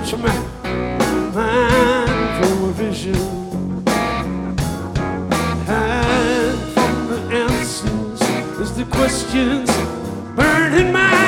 Get your mind for a vision. Hide from the answers as the questions burn in my